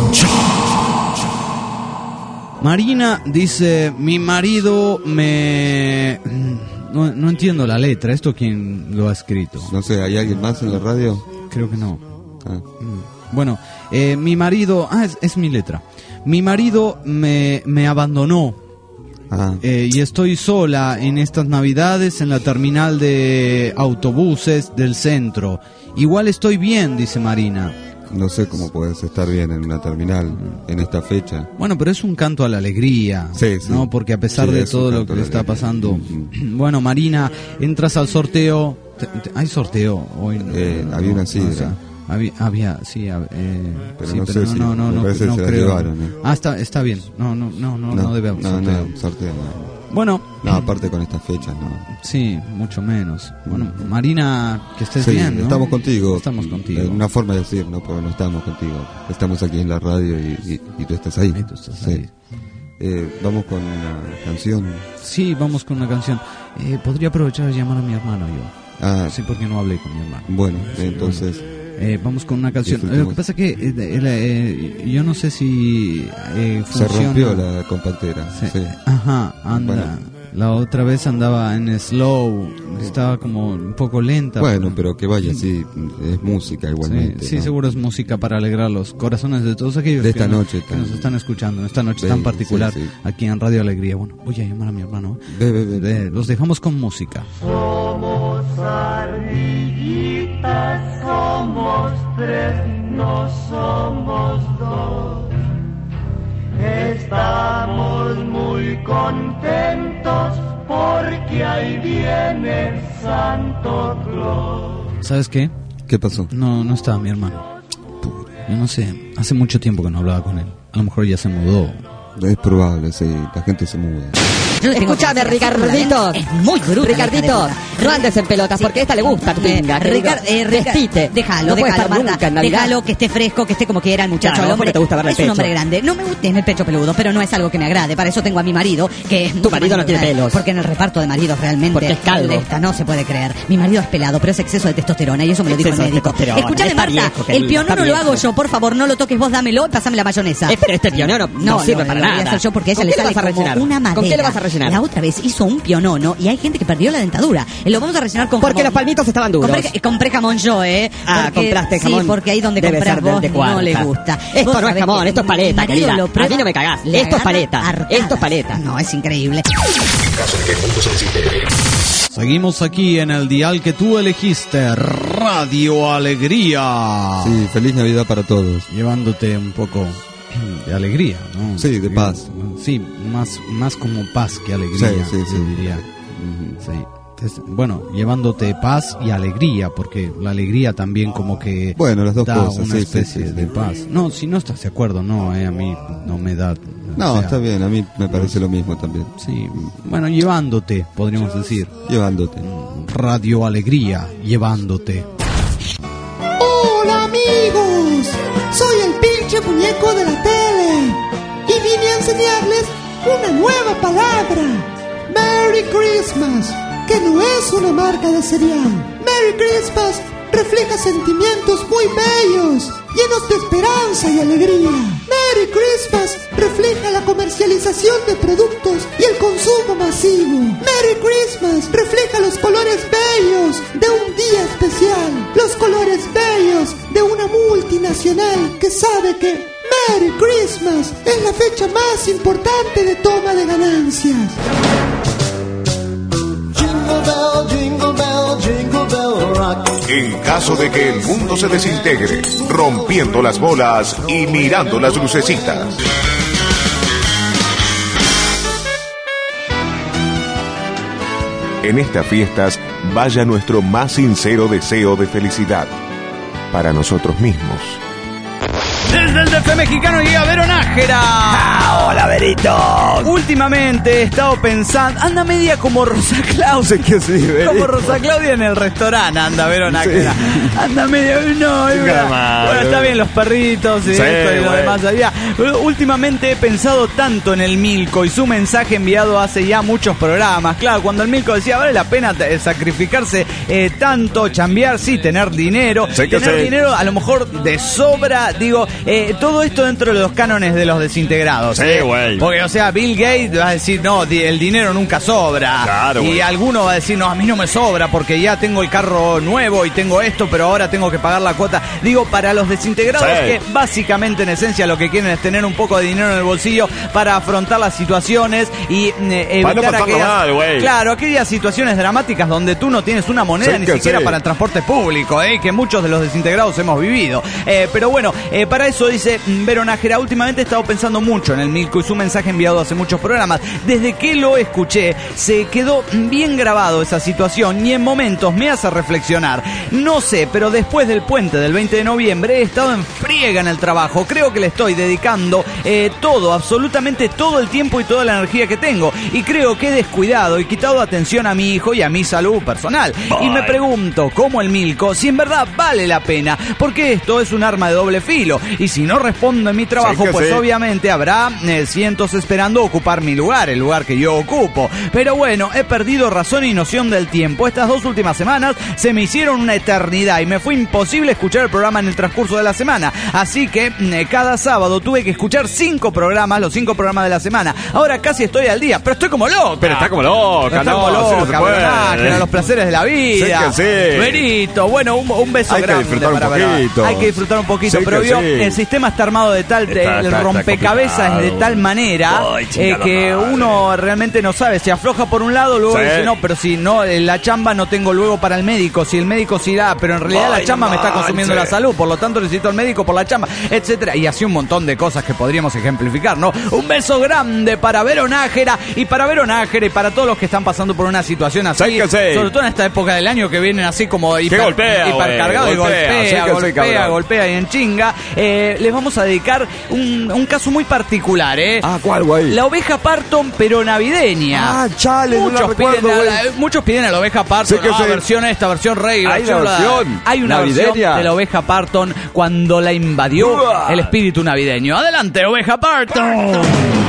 Marina dice, mi marido me... No, no entiendo la letra, ¿esto quién lo ha escrito? No sé, ¿hay alguien más en la radio? Creo que no. Ah. Bueno, eh, mi marido... Ah, es, es mi letra. Mi marido me, me abandonó Ah. eh, y estoy sola en estas navidades en la terminal de autobuses del centro. Igual estoy bien, dice Marina. No sé cómo puedes estar bien en una terminal en esta fecha. Bueno, pero es un canto a la alegría, Sí, sí. ¿no? Porque a pesar Sí, de es un todo lo canto que a le la está alegría. pasando... Mm, Bueno, Marina, entras al sorteo... Te- te- ¿Hay sorteo hoy? No, Eh, no, había una no, sidra. o sea, había, había, sí, hab- eh, Pero sí, no pero sé no, si- no, no, me no, parece no que se la creo. llevaron, ¿eh? Ah, está, está bien. No, no, no, no, no, debe haber no, sorteo. no, sorteo no. Bueno, No, aparte con estas fechas, no. sí, mucho menos. Bueno, Marina, que estés Sí, bien, ¿no? estamos contigo. Estamos contigo. Eh, Una forma de decir, ¿no? Porque no estamos contigo. Estamos aquí en la radio y, y, y tú estás ahí. Y tú estás Sí. ahí. Eh, vamos con una canción. Sí, vamos con una canción. Eh, podría aprovechar de llamar a mi hermano yo. Ah, Sí, porque no hablé con mi hermano. bueno, entonces... Eh, vamos con una canción. Eh, Disfrutemos. lo que pasa es que eh, de- el, eh, yo no sé si eh, Se funciona. rompió la compactera. Sí. Sí. Ajá, anda. Bueno. La otra vez andaba en slow, estaba como un poco lenta. Bueno, pero que vaya, sí, es música Sí, igualmente. sí, ¿no? seguro es música para alegrar los corazones de todos aquellos De esta que, nos- noche que tan- nos están escuchando, en esta noche Sí, tan particular, sí, sí. aquí en Radio Alegría. Bueno, voy a llamar a mi hermano. Ve, ve, ve. Eh, los dejamos con música. Somos ardillitas, somos tres, no somos dos. Estamos muy contentos porque ahí viene Santo Claus. ¿Sabes qué? ¿Qué pasó? No, no estaba mi hermano. Yo no sé, hace mucho tiempo que no hablaba con él. A lo mejor ya se mudó. Es probable, sí, la gente se muda. Yo le tengo Escúchame, que decir, Ricardito. Es muy bruta. Ricardito, la hija de puta. no andes en pelotas porque a esta le gusta tu pinga. querido. Ricar- eh, Ricar- Vestite. Déjalo, No puede déjalo, estar Marta. nunca en Navidad. Déjalo que esté fresco, que esté como quiera el muchacho. Claro, el hombre porque te gusta verle el es un pecho. hombre grande. No me gusta el pecho peludo, pero no es algo que me agrade. Para eso tengo a mi marido, que es mucho marido más no tiene natural, pelos. Porque en el reparto de maridos realmente Porque es calvo. molesta, no se puede creer. Mi marido es pelado, pero es exceso de testosterona y eso me lo dijo el Exceso de médico. testosterona, Escúchame, está Marta, viejo, querido, el pionono está lo hago viejo. yo, por favor, no lo toques vos, dámelo y pasame la mayonesa. Eh, pero este pionono no, sirve para lo voy a nada. hacer yo porque a ella ¿Con le qué le sale vas a como rellenar? una madera. ¿Con qué le vas a rellenar? La otra vez hizo un pionono y hay gente que perdió la dentadura. Eh, Lo vamos a rellenar con Porque jamón. los palmitos estaban duros. Compré, compré jamón yo, ¿eh? Ah, Porque- compraste jamón. Sí, porque ahí donde Debe compras ser del vos de no cuarta. le gusta. Esto Vos no es sabés jamón, que esto es paleta, mi marido querida. lo prueba, A mí no me cagás. le Esto es agarra paleta. arcadas. Esto es paleta. No, es increíble. Caso de que el mundo se desintegre. Seguimos aquí en el dial que tú elegiste, Radio Alegría. Sí, feliz Navidad para todos. Llevándote un poco de alegría, ¿no? Sí, de paz. Sí, más, más como paz que alegría, Sí, sí, sí. yo diría. Sí. Es- bueno, llevándote paz y alegría, porque la alegría también como que Bueno, las dos da cosas, una sí, sí, especie sí, de sí. paz. No, si no estás de acuerdo, no, eh, a mí no me da... No, o sea, está bien, a mí me parece lo mismo también. Sí, bueno, llevándote, podríamos decir. Llevándote. Radio Alegría, llevándote. Hola amigos, soy el pinche muñeco de la tele y vine a enseñarles una nueva palabra. Merry Christmas, que no es una marca de cereal. Merry Christmas refleja sentimientos muy bellos, llenos de esperanza y alegría. Merry Christmas refleja la comercialización de productos y el consumo masivo. Merry Christmas refleja los colores bellos de un día especial, los colores bellos de una multinacional que sabe que Merry Christmas es la fecha más importante de toma de ganancias. Jingle bell, jingle bell, jingle bell rock. En caso de que el mundo se desintegre, rompiendo las bolas y mirando las lucecitas. En estas fiestas vaya nuestro más sincero deseo de felicidad para nosotros mismos. Desde el D F mexicano llega Vero Nájera. Ah, hola, Verito. Últimamente he estado pensando, anda media como Rosa Claudia. que sí, Verito. Como Rosa Claudia en el restaurante, anda Vero Nájera. Sí. Anda media, no, es verdad. Bueno, está bien los perritos y sí, esto y lo demás allá. Pero últimamente he pensado tanto en el Milko y su mensaje enviado hace ya muchos programas. Claro, cuando el Milko decía, vale la pena sacrificarse eh, tanto, chambear, sí, tener dinero. Sí, que tener sí. dinero a lo mejor de sobra, digo... Eh, todo esto dentro de los cánones de los desintegrados. Sí, güey. ¿eh? Porque, o sea, Bill Gates va a decir, no, el dinero nunca sobra. Claro, y güey. alguno va a decir, no, a mí no me sobra porque ya tengo el carro nuevo y tengo esto, pero ahora tengo que pagar la cuota. Digo, para los desintegrados Sí. que básicamente en esencia lo que quieren es tener un poco de dinero en el bolsillo para afrontar las situaciones y eh, Para no evitar pasarlo aquellas, mal, güey. claro, aquellas situaciones dramáticas donde tú no tienes una moneda Sí, ni que siquiera sí. para el transporte público, eh, que muchos de los desintegrados hemos vivido. Eh, pero bueno, eh, para eso dice Vero Nájera, últimamente he estado pensando mucho en el Milko y su mensaje enviado hace muchos programas. Desde que lo escuché, se quedó bien grabado esa situación y en momentos me hace reflexionar. No sé, pero después del puente del veinte de noviembre he estado en friega en el trabajo. Creo que le estoy dedicando eh, todo, absolutamente todo el tiempo y toda la energía que tengo. Y creo que he descuidado y quitado atención a mi hijo y a mi salud personal. Y me pregunto, ¿cómo el Milko? Si en verdad vale la pena, porque esto es un arma de doble filo. Y si no respondo en mi trabajo, Sí, que pues sí. obviamente habrá eh, cientos esperando ocupar mi lugar, el lugar que yo ocupo. Pero bueno, he perdido razón y noción del tiempo. Estas dos últimas semanas se me hicieron una eternidad y me fue imposible escuchar el programa en el transcurso de la semana. Así que eh, cada sábado tuve que escuchar cinco programas, los cinco programas de la semana. Ahora casi estoy al día, pero estoy como loca. Pero está como loca, Está no, como así no se loca, puede. Vero Nájera, los placeres de la vida. Sí que sí. Verito, bueno, un, un beso Hay que grande disfrutar un para Vero. poquito. Hay que disfrutar un poquito, Sí pero que vio, sí. el sistema está armado de tal, Está- el está- está rompecabezas es de complicado. tal manera Ay, eh, chingada que madre. uno realmente no sabe, se afloja por un lado, luego Sí. dice, no, pero si no, eh, la chamba no tengo luego para el médico, si el médico sí da, pero en realidad Ay, la chamba no me está consumiendo manches. la salud, por lo tanto necesito al médico por la chamba, etcétera, y así un montón de cosas que podríamos ejemplificar, ¿no? Un beso grande para Vero Nájera y para Vero Nájera y para todos los que están pasando por una situación así, Sí que sí. sobre todo en esta época del año que vienen así como hiper, golpea, hipercargado y güey, golpea, golpea, sí que sí, golpea, cabrón. golpea y en chinga. Eh, les vamos a dedicar un, un caso muy particular, ¿eh? Ah, ¿cuál, güey? La oveja Parton, pero navideña. Ah, chale, no la muchos, recuerdo, piden a güey. la, muchos piden a la oveja Parton. Sí que ah, sí. versión esta, versión rey. Hay una la- versión Hay una navideña. versión de la oveja Parton cuando la invadió Uah. el espíritu navideño. Adelante, oveja Parton.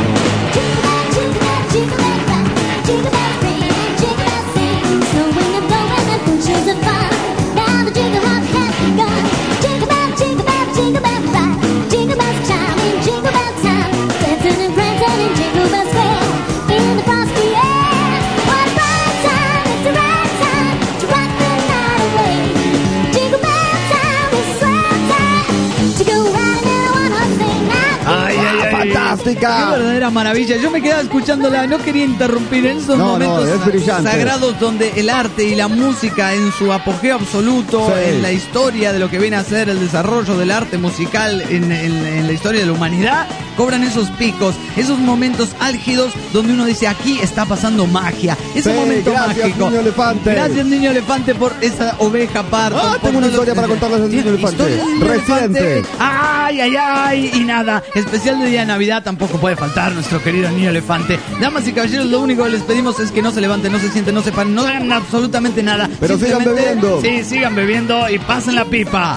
Ay, ay, ay. Fantástica. Qué verdadera maravilla. Yo me quedaba escuchándola, no quería interrumpir en esos No, no, momentos es brillante. sagrados donde el arte y la música en su apogeo absoluto, Sí. en la historia de lo que viene a ser el desarrollo del arte musical en, en- en la historia de la humanidad, cobran esos picos, esos momentos álgidos donde uno dice, aquí está pasando magia. Ese Sí, momento gracias, mágico. niño elefante. Gracias, niño elefante, por esa oveja Parton. Ah, por tengo una todo historia lo- para contarles del niño ¿Tiene elefante. historia del niño Reciente. elefante? Ay, ay, ay, y nada. Especial de Día de Navidad tampoco puede faltar nuestro querido niño elefante. Damas y caballeros, lo único que les pedimos es que no se levanten, no se sienten, no se paren, no hagan absolutamente nada. Pero sigan Simplemente- bebiendo. Sí, sigan bebiendo y pasen la pipa.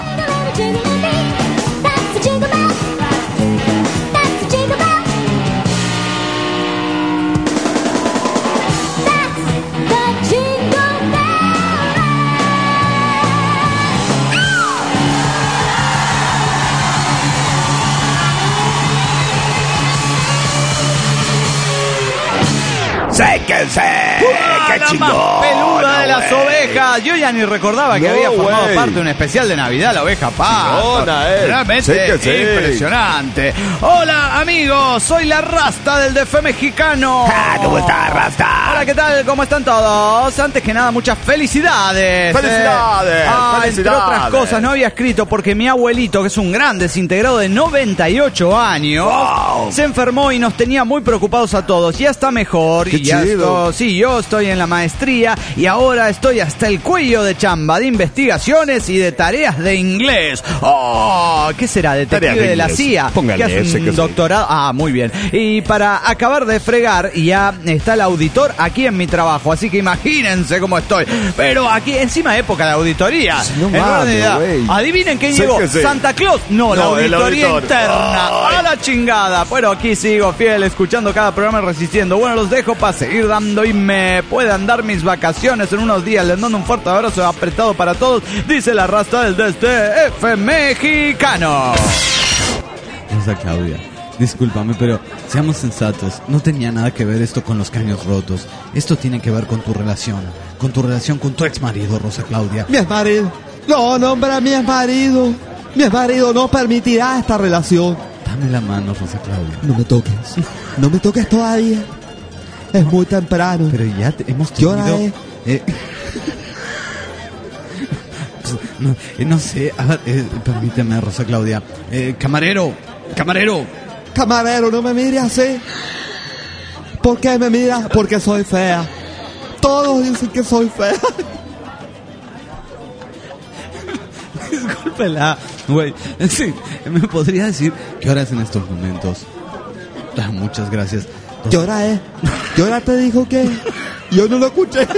¡Séquense! ¡Ah, ¡Qué la chingón! más peluda de las güey! ovejas! Yo ya ni recordaba que No, había formado güey. parte de un especial de Navidad, la oveja Parton. Chingona, eh. Realmente Sí que sí. impresionante. Hola, amigos, soy la Rasta del D F mexicano. Ah, ¿cómo estás, Rasta? Hola, ¿qué tal? ¿Cómo están todos? Antes que nada, muchas felicidades. eh. ¡Felicidades! Ah, entre ¡Felicidades! otras cosas, no había escrito porque mi abuelito, que es un gran desintegrado de noventa y ocho años, Wow. se enfermó y nos tenía muy preocupados a todos. Ya está mejor. Qué y ya chido. esto- sí, yo estoy en la una maestría y ahora estoy hasta el cuello de chamba, de investigaciones y de tareas de inglés. ¡Oh! ¿Qué será? ¿Detective Tareas de de la inglés. C I A? Póngale ¿Qué hace ese un que sí. doctorado? Ah, muy bien. Y para acabar de fregar, ya está el auditor aquí en mi trabajo, así que imagínense cómo estoy. Pero aquí, encima época de auditoría. No En mames, orden de edad. güey. Adivinen quién Sé llegó. que sí. ¿Santa Claus? No, la No, el auditoría auditor. interna. Ay. A la chingada. Bueno, aquí sigo fiel, escuchando cada programa y resistiendo. Bueno, los dejo para seguir dando y me puedan dar mis vacaciones en unos días. Les mando un fuerte abrazo apretado para todos. Dice la rasta del D S F mexicano. Rosa Claudia, discúlpame, pero seamos sensatos. No tenía nada que ver esto con los caños rotos. Esto tiene que ver con tu relación. Con tu relación con tu ex marido, Rosa Claudia. Mi ex marido. No, no, hombre, mi ex marido. Mi ex marido no permitirá esta relación. Dame la mano, Rosa Claudia. No me toques. No me toques todavía. Es muy temprano. Pero ya te- hemos ¿Qué hora tenido... es? eh, pues, no, eh, no sé, a ver, eh, permíteme, Rosa Claudia. Eh, camarero, camarero. Camarero, no me mires así. ¿Por qué me miras? Porque soy fea. Todos dicen que soy fea. Discúlpela, güey. Sí, ¿me podría decir qué hora es en estos momentos? Ah, muchas gracias. ¿Qué hora es? ¿Qué hora te dijo que? Yo no lo escuché.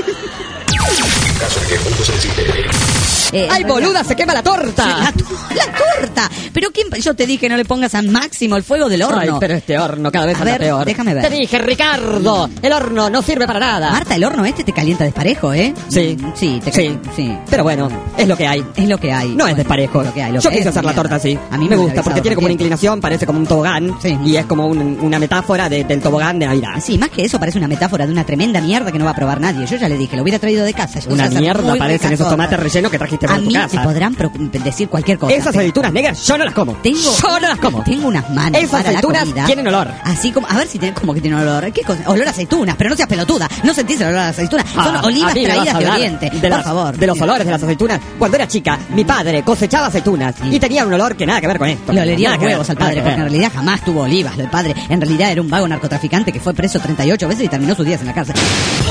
Eh, ¡Ay, boluda, se quema la torta! Sí, la, tu- la torta. Pero quién, yo te dije no le pongas a máximo el fuego del horno. Ay, pero este horno cada vez A anda ver, peor. déjame ver. Te dije, Ricardo, el horno no sirve para nada. Marta, el horno este te calienta desparejo, ¿eh? Sí. Mm, Sí, te Sí. calienta. Sí. Pero bueno, es lo que hay. Es lo que hay. No es desparejo. Es lo que hay. Lo Yo que quise es, hacer la mierda. torta así. A mí me me gusta porque tiene como una inclinación, parece como un tobogán. Sí. Y es como un- una metáfora de- del tobogán de Navidad. Sí, más que eso parece una metáfora de una tremenda mierda que no va a probar nadie. Yo ya le dije, lo hubiera traído de casa. Yo Una sé hacer mierda muy parecen ricas esos tortas. tomates rellenos que trajiste A para tu mí casa. te podrán pro- decir cualquier cosa. Esas pero aceitunas negras yo no las como. Tengo, yo no las como. Tengo unas manos Esas para la aceitunas comida. tienen olor. Así como, a ver si tiene, como que tiene olor. ¿Qué cosa? Olor a aceitunas, pero no seas pelotuda. No sentís el olor a aceitunas. Son Ah, olivas a mí me vas a traídas de hablar Oriente. de Por las- favor. De los olores de las aceitunas. Cuando era chica, mi padre cosechaba aceitunas y tenía un olor que nada que ver con esto. Le olería Nada los que ver, huevos al nada padre, que porque en ver. realidad jamás tuvo olivas. El padre en realidad era un vago narcotraficante que fue preso treinta y ocho veces y terminó sus días en la cárcel.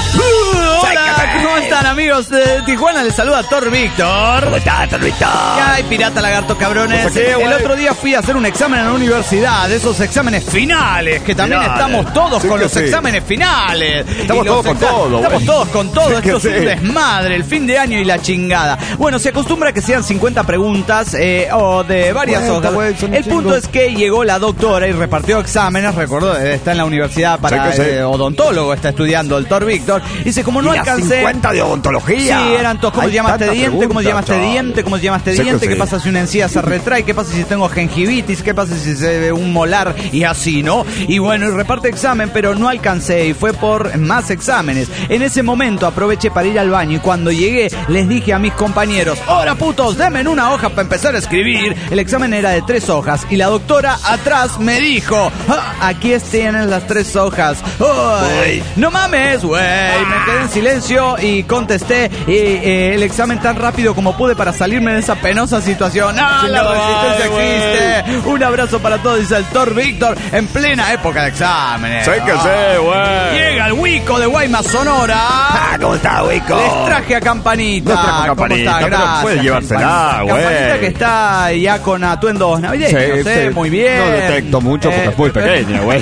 Hola, ¿cómo están, amigos de Tijuana? Les saluda Thor Víctor. ¿Cómo estás, Thor Víctor? Ay, pirata lagarto cabrones. ¿Por qué, El güey? otro día fui a hacer un examen en la universidad, de esos exámenes finales, que también Finales. estamos todos Sí con que los sí. exámenes finales. Estamos Y los todos con exa- todo, Estamos güey. todos con todo. Sí que Esto es un sí. desmadre, el fin de año y la chingada. Bueno, se acostumbra que sean cincuenta preguntas eh, o de varias Cuenta, hojas. güey, son El un punto chingo. es que llegó la doctora y repartió exámenes. Recordó, eh, está en la universidad para Sí que sí. eh, odontólogo, está estudiando el Thor Víctor. Dice, como no Y las alcancé. cincuenta de odontología. Sí, eran todos. ¿Cómo Hay se llama este tantas diente? ¿Cómo se llama este preguntas, diente? ¿Cómo se llama este Sí que diente? ¿Qué sí. pasa si una encía se retrae? ¿Qué pasa si tengo gingivitis? ¿Qué pasa si se ve un molar? Y así, ¿no? Y bueno, y reparte examen, pero no alcancé y fue por más exámenes. En ese momento aproveché para ir al baño y cuando llegué les dije a mis compañeros, ¡Hola putos! Denme una hoja para empezar a escribir. El examen era de tres hojas y la doctora atrás me dijo, "Ah, aquí tienen las tres hojas. ¡Uy! ¡No mames, güey! Me quedé en silencio y contesté eh, eh, el examen tan rápido como pude para salirme de esa penosa situación. ¡Ah, la Chingada resistencia madre, existe! Un abrazo para todos, dice el Thor Víctor, en plena época de exámenes. Sí que sí, güey. Llega el Wico de Guaymas, Sonora. Ah, ¿cómo está, Wico? Les traje a Campanita. No trajo ¿Cómo Campanita, está? pero Gracias, puede llevársela, Campanita. güey. Campanita que está ya con atuendos navideños, Sí, no sé, sí. muy bien. No detecto mucho porque Eh, es muy pequeña, güey.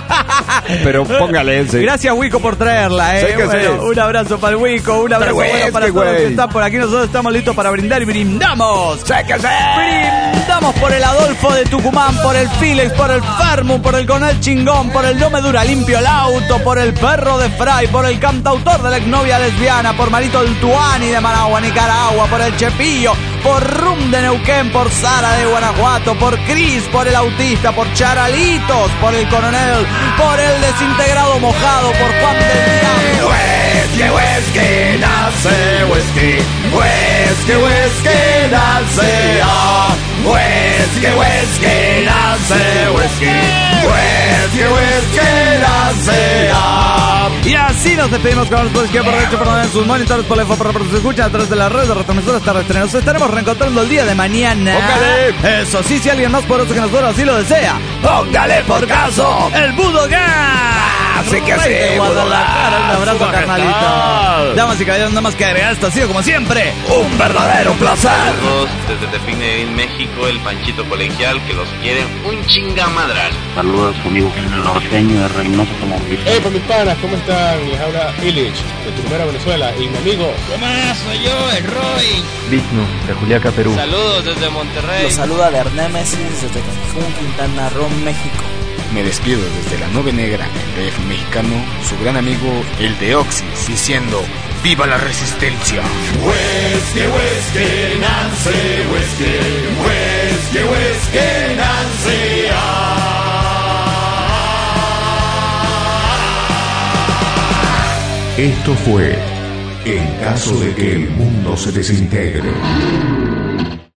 Pero póngale ese. Gracias, Wico, por traerla, eh. Sí que Bueno, sí. un abrazo para el Wico, un abrazo Pero, bueno para este, todos los que güey. están por aquí. Nosotros estamos listos para brindar y brindamos. Sí que sí. Brindamos por el Adolfo de Tucumán, por el Felix, por el Fermu, por el Conal Chingón, por el No Me Dura Limpio el Auto, por el Perro de Fray, por el cantautor de la exnovia lesbiana, por Marito del Tuani de Managua, Nicaragua, por el Chepillo, por Rum de Neuquén, por Sara de Guanajuato, por Cris, por el Autista, por Charalitos, por el Coronel, por el Desintegrado Mojado, por Juan del Diablo. Whisky, whisky, nace whisky. Whisky, whisky, nace ah. Whisky, whisky, nace whisky. Whisky, whisky, nace ah. Y así nos despedimos con los izquierda por derecho, por en sus monitores, por la info, por se escucha a través de las redes de retransmisoras terrestres. Nos estaremos reencontrando el día de mañana. ¡Póngale! Eso sí, si alguien más poderoso que nosotros así lo desea, ¡Póngale por caso! el Budokan. Así que sí, Rey de Guadalajara. Un abrazo, Budokan. carnalito. Damas y caballeros, nada más que agregar, esto ha sido como siempre un verdadero placer. Saludos desde Tepine, México, el Panchito Colegial, que los quiere un chingamadral. Saludos a su amigo el norteño de Reynoso Automotriz. Hey, por mis panas, ¿cómo están? Les habla Illich, de Tucumán, Venezuela, y mi amigo... ¿Qué más? Soy yo, el Roy. Vigno, de Juliaca, Perú. Saludos desde Monterrey. Los saluda de Arnémesis, desde Cancún, Quintana Roo, México. Me despido desde la Nube Negra, el D F mexicano, su gran amigo, el de Oxys, diciendo... ¡Viva la resistencia! Whisky, whisky, Nancy, whisky, whisky, whisky, Nancy. Ah. Esto fue En caso de que el mundo se desintegre.